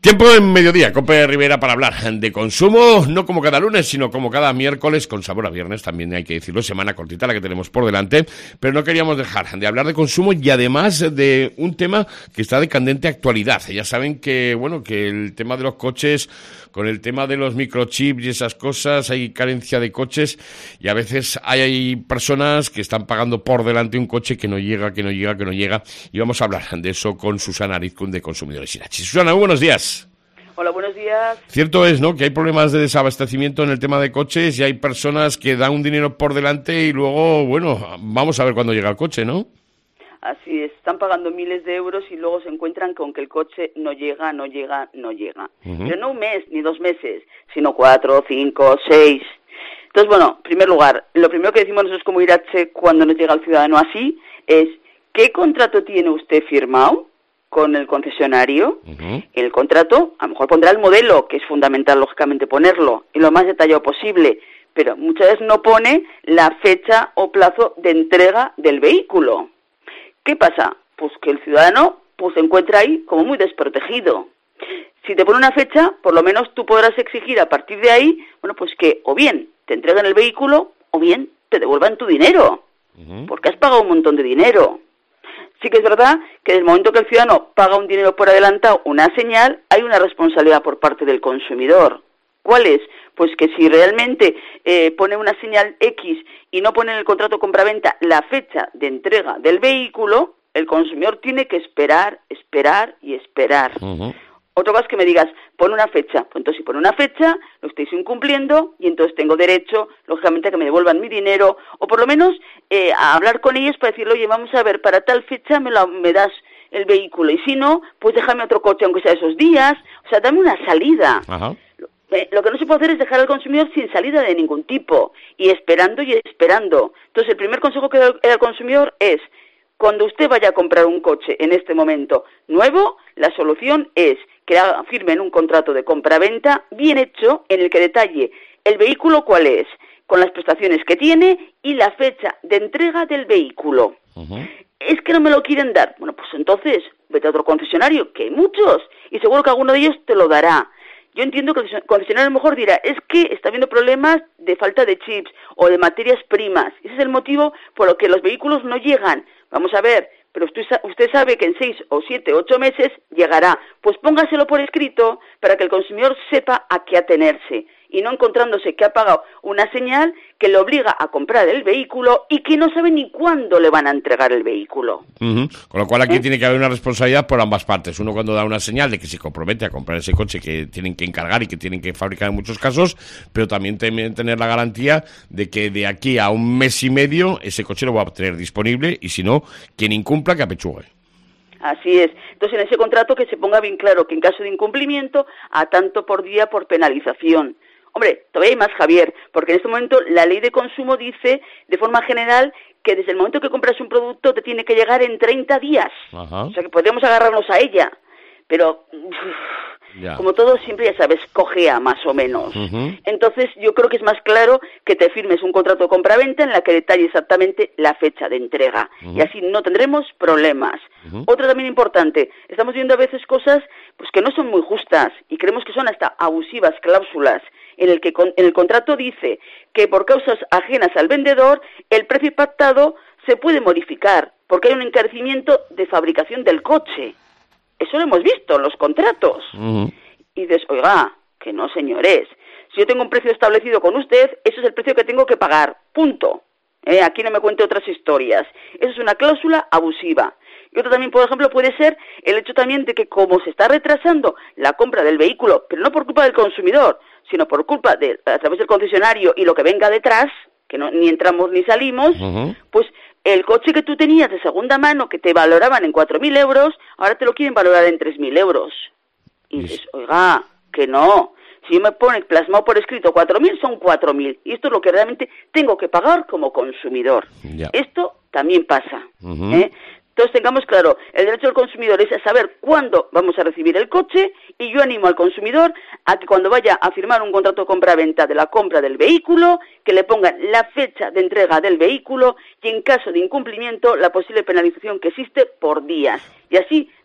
Tiempo en mediodía, Cope Rivera, para hablar de consumo, no como cada lunes, sino como cada miércoles, con sabor a viernes, también hay que decirlo, semana cortita la que tenemos por delante, pero no queríamos dejar de hablar de consumo y además de un tema que está de candente actualidad. Ya saben que, bueno, que el tema de los coches, con el tema de los microchips y esas cosas, hay carencia de coches y a veces hay personas que están pagando por delante un coche que no llega, y vamos a hablar de eso con Susana Arizkun de Consumidores Irachi. Susana, muy buenos días. Hola, buenos días. Cierto es, ¿no?, que hay problemas de desabastecimiento en el tema de coches y hay personas que dan un dinero por delante y luego, bueno, vamos a ver cuándo llega el coche, ¿no? Así es, están pagando miles de euros y luego se encuentran con que el coche no llega. Pero no un mes ni 2 meses, sino 4, 5, 6. Entonces, bueno, en primer lugar, lo primero que decimos nosotros como Irache cuando nos llega el ciudadano así es ¿qué contrato tiene usted firmado con el concesionario? El contrato, a lo mejor pondrá el modelo, que es fundamental, lógicamente, ponerlo, y lo más detallado posible, pero muchas veces no pone la fecha o plazo de entrega del vehículo. ¿Qué pasa? Pues que el ciudadano pues se encuentra ahí como muy desprotegido. Si te pone una fecha, por lo menos tú podrás exigir a partir de ahí, bueno, pues que o bien te entreguen el vehículo o bien te devuelvan tu dinero, porque has pagado un montón de dinero. Sí que es verdad que desde el momento que el ciudadano paga un dinero por adelantado, una señal, hay una responsabilidad por parte del consumidor. ¿Cuál es? Pues que si realmente pone una señal X y no pone en el contrato compraventa la fecha de entrega del vehículo, el consumidor tiene que esperar. Otra cosa es que me digas, pon una fecha. Pues entonces si pone una fecha, lo estáis incumpliendo y entonces tengo derecho, lógicamente, a que me devuelvan mi dinero o por lo menos a hablar con ellos para decirle, oye, vamos a ver, para tal fecha me das el vehículo y si no, pues déjame otro coche aunque sea esos días. O sea, dame una salida. Ajá. Lo que no se puede hacer es dejar al consumidor sin salida de ningún tipo y esperando. Entonces el primer consejo que doy al consumidor es, cuando usted vaya a comprar un coche en este momento nuevo, la solución es que firmen un contrato de compra-venta bien hecho en el que detalle el vehículo cuál es, con las prestaciones que tiene y la fecha de entrega del vehículo. ¿Es que no me lo quieren dar? Bueno, pues entonces vete a otro concesionario, que hay muchos, y seguro que alguno de ellos te lo dará. Yo entiendo que el concesionario a lo mejor dirá, es que está habiendo problemas de falta de chips o de materias primas. Ese es el motivo por el que los vehículos no llegan. Vamos a ver, pero usted sabe que en 6 o 7, 8 meses llegará. Pues póngaselo por escrito para que el consumidor sepa a qué atenerse y no encontrándose que ha pagado una señal que le obliga a comprar el vehículo y que no sabe ni cuándo le van a entregar el vehículo. Con lo cual aquí tiene que haber una responsabilidad por ambas partes. Uno cuando da una señal de que se compromete a comprar ese coche que tienen que encargar y que tienen que fabricar en muchos casos, pero también tener la garantía de que de aquí a un mes y medio ese coche lo va a tener disponible y si no, quien incumpla que apechugue. Así es. Entonces, en ese contrato que se ponga bien claro que en caso de incumplimiento, a tanto por día por penalización. Hombre, todavía hay más, Javier, porque en este momento la ley de consumo dice, de forma general, que desde el momento que compras un producto te tiene que llegar en 30 días. Ajá. O sea, que podríamos agarrarnos a ella. Pero, como todo, siempre, ya sabes, cojea más o menos. Entonces, yo creo que es más claro que te firmes un contrato de compraventa en la que detalle exactamente la fecha de entrega. Y así no tendremos problemas. Otra también importante, estamos viendo a veces cosas pues que no son muy justas y creemos que son hasta abusivas cláusulas, en el contrato dice que por causas ajenas al vendedor, el precio pactado se puede modificar, porque hay un encarecimiento de fabricación del coche. Eso lo hemos visto en los contratos. Y dices, oiga, que no, señores. Si yo tengo un precio establecido con usted, eso es el precio que tengo que pagar. Punto. Aquí no me cuente otras historias. Eso es una cláusula abusiva. Y otro también, por ejemplo, puede ser el hecho también de que como se está retrasando la compra del vehículo, pero no por culpa del consumidor, sino por culpa a través del concesionario y lo que venga detrás, que no, ni entramos ni salimos, pues el coche que tú tenías de segunda mano, que te valoraban en 4.000 euros, ahora te lo quieren valorar en 3.000 euros. Y dices, oiga, que no. Si yo me pone plasmado por escrito 4.000, son 4.000. Y esto es lo que realmente tengo que pagar como consumidor. Esto también pasa. Entonces tengamos claro, el derecho del consumidor es a saber cuándo vamos a recibir el coche y yo animo al consumidor a que cuando vaya a firmar un contrato de compra-venta de la compra del vehículo, que le pongan la fecha de entrega del vehículo y en caso de incumplimiento la posible penalización que existe por días. Y así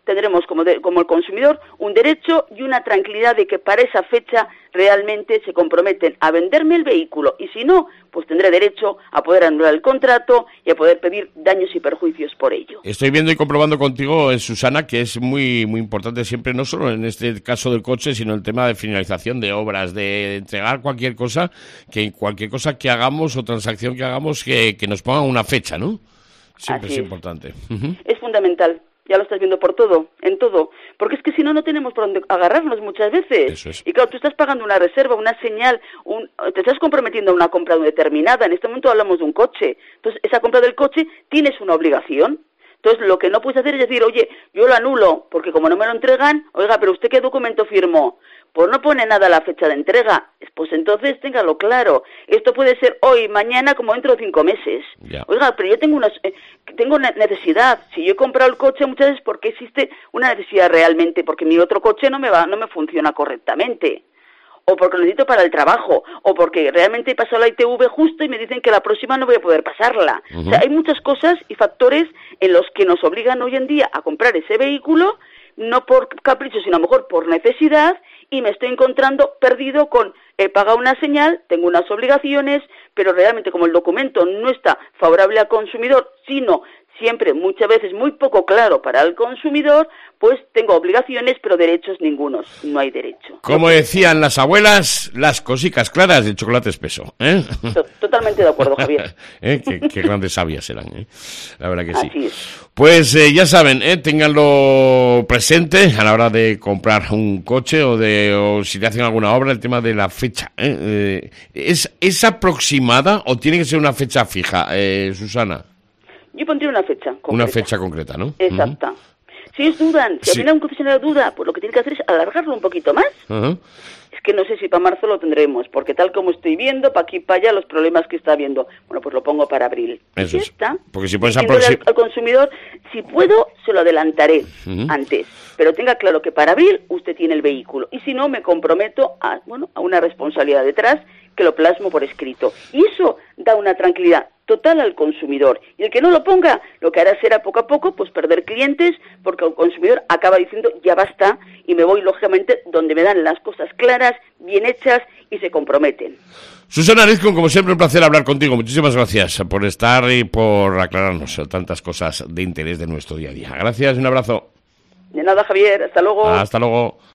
tendremos como el consumidor un derecho y una tranquilidad de que para esa fecha realmente se comprometen a venderme el vehículo, y si no, pues tendré derecho a poder anular el contrato y a poder pedir daños y perjuicios por ello. Estoy viendo y comprobando contigo, Susana, que es muy muy importante siempre, no solo en este caso del coche, sino el tema de finalización de obras, de entregar cualquier cosa que hagamos o transacción que hagamos, que nos pongan una fecha, ¿no? Siempre es importante. Es fundamental. Ya lo estás viendo por todo, en todo. Porque es que si no, no tenemos por dónde agarrarnos muchas veces. Eso es. Y claro, tú estás pagando una reserva, una señal, te estás comprometiendo a una compra determinada. En este momento hablamos de un coche. Entonces, esa compra del coche tienes una obligación. Entonces, lo que no puedes hacer es decir, oye, yo lo anulo, porque como no me lo entregan, oiga, pero ¿usted qué documento firmó? Pues no pone nada la fecha de entrega. Pues entonces, téngalo claro. Esto puede ser hoy, mañana, como dentro de 5 meses. Ya. Oiga, pero yo tengo una necesidad. Si yo he comprado el coche muchas veces porque existe una necesidad realmente, porque mi otro coche no me funciona correctamente. O porque lo necesito para el trabajo, o porque realmente he pasado la ITV justo y me dicen que la próxima no voy a poder pasarla. O sea, hay muchas cosas y factores en los que nos obligan hoy en día a comprar ese vehículo, no por capricho, sino a lo mejor por necesidad, y me estoy encontrando perdido con he pagado una señal, tengo unas obligaciones, pero realmente como el documento no está favorable al consumidor, sino siempre, muchas veces, muy poco claro para el consumidor, pues tengo obligaciones, pero derechos ningunos. No hay derecho. Como decían las abuelas, las cositas claras de chocolate espeso, ¿eh? Totalmente de acuerdo, Javier. Qué grandes sabias eran, ¿eh? La verdad que sí. Así es. Pues ya saben, ténganlo presente a la hora de comprar un coche o si te hacen alguna obra, el tema de la fecha. ¿Es aproximada o tiene que ser una fecha fija, Susana? Yo pondría una fecha concreta. Una fecha concreta, ¿no? Exacta. Si ellos dudan, si al final un concesionario duda, pues lo que tiene que hacer es alargarlo un poquito más. Es que no sé si para marzo lo tendremos, porque tal como estoy viendo, para aquí y para allá, los problemas que está viendo, bueno, pues lo pongo para abril. Eso y es. está. Porque si pones al consumidor, si puedo, se lo adelantaré antes. Pero tenga claro que para abril usted tiene el vehículo. Y si no, me comprometo a una responsabilidad detrás que lo plasmo por escrito. Y eso da una tranquilidad total al consumidor. Y el que no lo ponga, lo que hará será poco a poco pues perder clientes, porque el consumidor acaba diciendo ya basta y me voy lógicamente donde me dan las cosas claras, bien hechas y se comprometen. Susana Arizcón, como siempre, un placer hablar contigo. Muchísimas gracias por estar y por aclararnos tantas cosas de interés de nuestro día a día. Gracias y un abrazo. De nada, Javier. Hasta luego. Hasta luego.